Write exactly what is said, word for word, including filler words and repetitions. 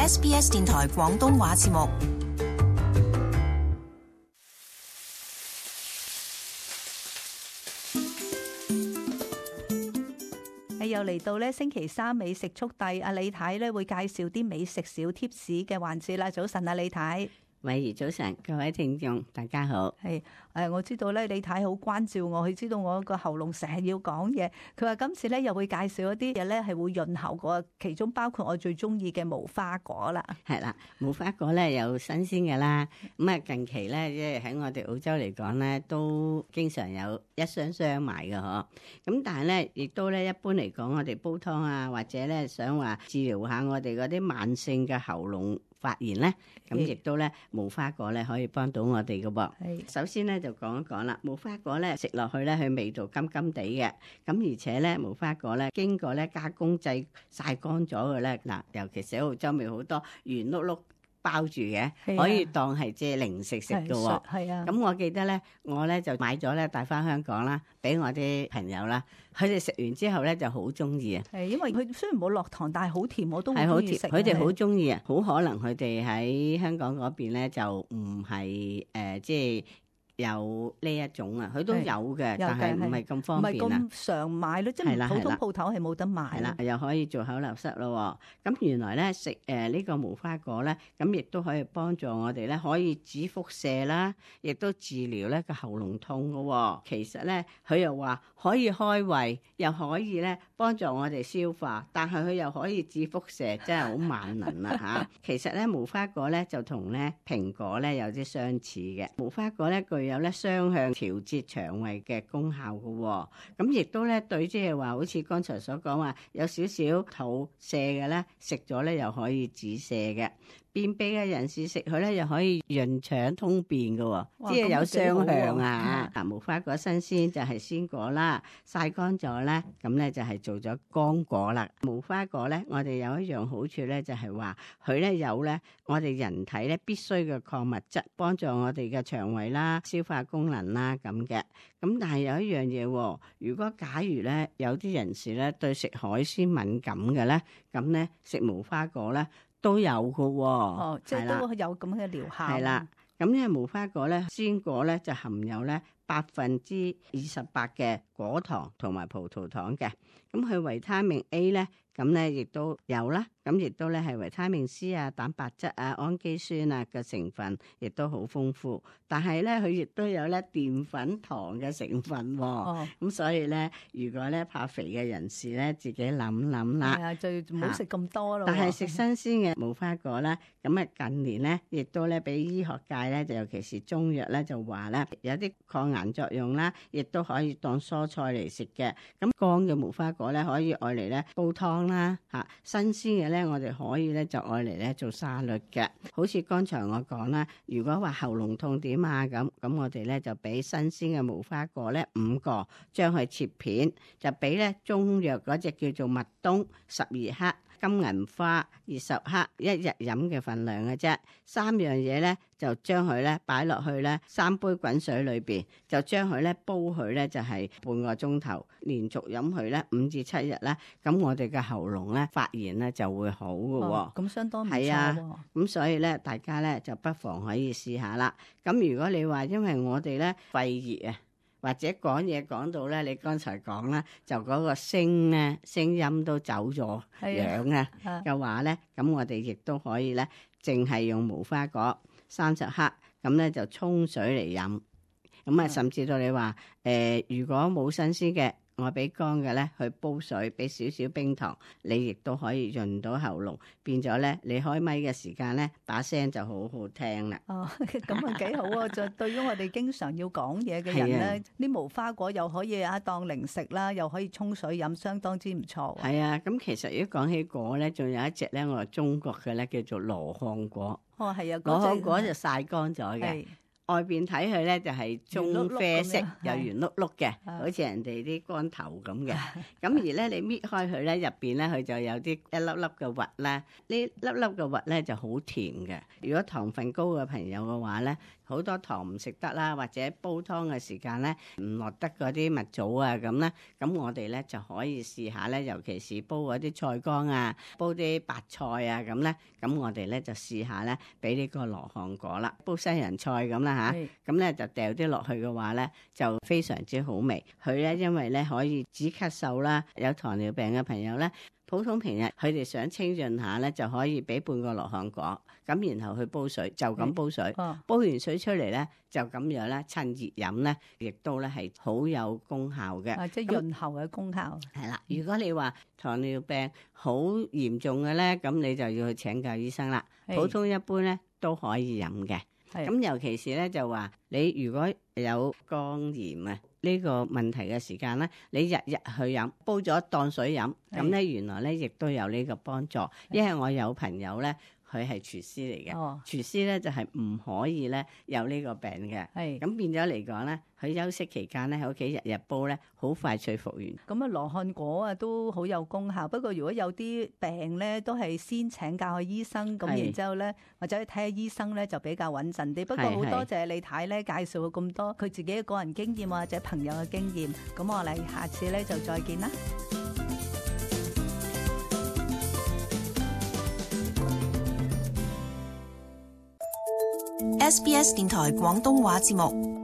S B S 電台廣東話節目。 又嚟到咧星期三美食速遞，阿李太咧會介紹啲美食小貼士嘅環節啦。早晨啊，李太。 慧怡早晨，各位聽眾大家好。 係誒，我知道咧李太好關照我，佢知道我個喉嚨成日要講嘢。佢話今次咧又會介紹一啲嘢咧係會潤喉嘅，其中包括我最中意嘅無花果啦。 係啦，無花果咧有新鮮嘅啦。咁啊近期咧即係喺我哋澳洲嚟講咧，都經常有一箱箱賣嘅嗬。咁但係咧亦都咧一般嚟講，我哋煲湯啊，或者咧想話治療下我哋嗰啲慢性嘅喉嚨發炎咧，咁亦都咧無花果咧可以幫到我哋嘅噃。首先咧就講一講啦，無花果咧食落去咧佢味道甘甘地嘅，咁而且咧無花果咧經過咧加工製曬乾咗嘅咧，嗱尤其是喺澳洲咪好多圓碌碌包住嘅，可以當係即係零食食嘅喎。係啊，咁我記得咧，我咧就買咗咧帶翻香港啦，俾我啲朋友啦，佢哋食完之後咧就好中意啊。係因為佢雖然冇落糖，但係好甜，我都好中意食。佢哋好中意啊，好可能佢哋喺香港嗰邊咧就唔係誒即係。有呢一種啊，佢都有嘅，但係唔係咁方便啊，唔係咁常買咯，即係普通鋪頭係冇得賣。係啦，又可以做口流塞咯。咁原來咧食誒呢個無花果咧，咁亦都可以幫助我哋咧，可以止輻射啦，亦都治療咧個喉嚨痛嘅。其實咧，佢又話可以開胃，又可以咧幫助我哋消化，但係佢又可以止輻射，真係好萬能啦嚇。其實咧無花果咧就同咧蘋果咧有啲相似嘅，無花果咧具有咧雙向調節腸胃嘅功效嘅，咁亦都咧對即係話好似剛才所講話有少少肚瀉嘅咧，食咗咧又可以止瀉嘅。便秘嘅人士食佢咧又可以潤腸通便嘅，即係有雙向啊！嗱，無花果新鮮就係鮮果啦，曬乾咗咧，咁咧就係做咗乾果啦。無花果咧，我哋有一樣好處咧，就係話佢咧有咧我哋人體咧必須嘅礦物質，幫助我哋嘅腸胃啦、消化功能啦咁嘅。咁但係有一樣嘢，如果假如咧有啲人士咧對食海鮮敏感嘅咧，咁咧食無花果咧。都有嘅喎，哦，即係都有咁嘅療效。係啦，咁呢個無花果咧，鮮果咧就含有咧百分之二十八嘅果糖同埋葡萄糖嘅，咁佢維他命 A 咧，咁咧亦都有啦，咁亦都咧係維他命 C 啊、蛋白質啊、氨基酸啊嘅成分，亦都好豐富。但係咧，佢亦都有咧澱粉糖嘅成分喎。哦，咁所以咧，如果咧怕肥嘅人士咧，自己諗諗啦。係啊，就唔好食咁多咯。但係食新鮮嘅無花果咧，咁啊近年咧，亦都咧俾醫學界咧，就尤其是中藥咧，就話咧有啲抗癌作用啦，亦都可以當蔬菜嚟食嘅。咁乾嘅無花果咧，可以愛嚟咧煲湯啦，嚇新鮮嘅咧，我哋可以咧就愛嚟咧做沙律嘅。好似剛才我講啦，如果話喉嚨痛點啊咁，咁我哋咧就俾新鮮嘅無花果咧五個，將佢切片，就俾咧中藥嗰隻叫做麥冬十二克。金銀花二十克，一日飲嘅份量嘅啫。三樣嘢咧就將佢咧擺落去咧三杯滾水裏邊，就將佢咧煲佢咧就係半個鐘頭，連續飲佢咧五至七日咧，咁我哋嘅喉嚨咧發炎咧就會好嘅喎。咁、哦、相當唔錯喎。係啊，咁所以咧大家咧就不妨可以試下啦。咁如果你話因為我哋咧肺熱啊，或者講嘢講到咧，你剛才講啦，就嗰個聲咧，聲音都走咗樣啊嘅話咧，咁我哋亦都可以咧，淨係用無花果三十克，咁咧就沖水嚟飲。咁啊，甚至到你話誒、呃，如果冇新鮮嘅。我俾乾嘅咧去煲水，俾少少冰糖，你亦都可以潤到喉嚨，變咗咧你開咪嘅時間咧把聲就好好聽啦。哦，咁啊幾好啊！就對於我哋經常要講嘢嘅人咧，啲無花果又可以啊當零食啦，又可以沖水飲，相當之唔錯。係啊，咁其實如果講起果咧，仲有一隻咧，我係中國嘅咧，叫做羅漢果。哦，係啊，羅漢果就曬乾咗嘅。外邊睇佢咧就係棕啡色，又圓碌碌嘅，好似人哋啲乾頭咁嘅。咁而咧你搣開佢咧，入邊咧佢就有啲一粒粒嘅核啦。呢粒粒嘅核咧就好甜嘅。如果糖分高嘅朋友嘅話咧， 好多糖唔食得啦，或者煲湯嘅時間咧唔落得嗰啲蜜棗啊咁咧，咁我哋咧就可以試下咧，尤其是煲嗰啲菜乾啊，煲啲白菜啊咁咧，咁我哋咧就試下咧，俾呢個羅漢果啦，煲西洋菜咁啦吓，咁咧就掉啲落去嘅話咧，就非常之好味。佢咧因為咧可以止咳嗽啦，有糖尿病嘅朋友咧。普通平日佢哋想清潤下咧，就可以俾半個羅漢果，咁然後去煲水，就咁煲水，哦、煲完水出嚟咧，就咁樣咧，趁熱飲咧，亦都咧係好有功效嘅， 啊，即係潤喉嘅功效。 係啦，如果你話糖尿病好嚴重嘅咧，咁你就要去請教醫生啦。普通一般咧都可以飲嘅，咁尤其是咧就話你如果有肝炎啊。呢個問題嘅時間咧，你日日去飲，煲咗當水飲，咁咧原來咧亦都有呢個幫助。因為我有朋友咧，佢係廚師嚟嘅，哦、廚師咧就係、是、唔可以咧有呢個病嘅。係咁變咗嚟講咧，佢休息期間咧喺屋企日日煲咧，好快脆復原。 咁啊，羅漢果啊都好有功效。不過如果有啲病咧，都係先請教下醫生，咁然之後咧，或者去睇下醫生咧就比較穩陣啲。不過好多謝李太咧介紹咗咁多佢自己嘅個人經驗或者朋友嘅經驗。咁我哋下次咧就再見啦。 S B S 電台廣東話節目。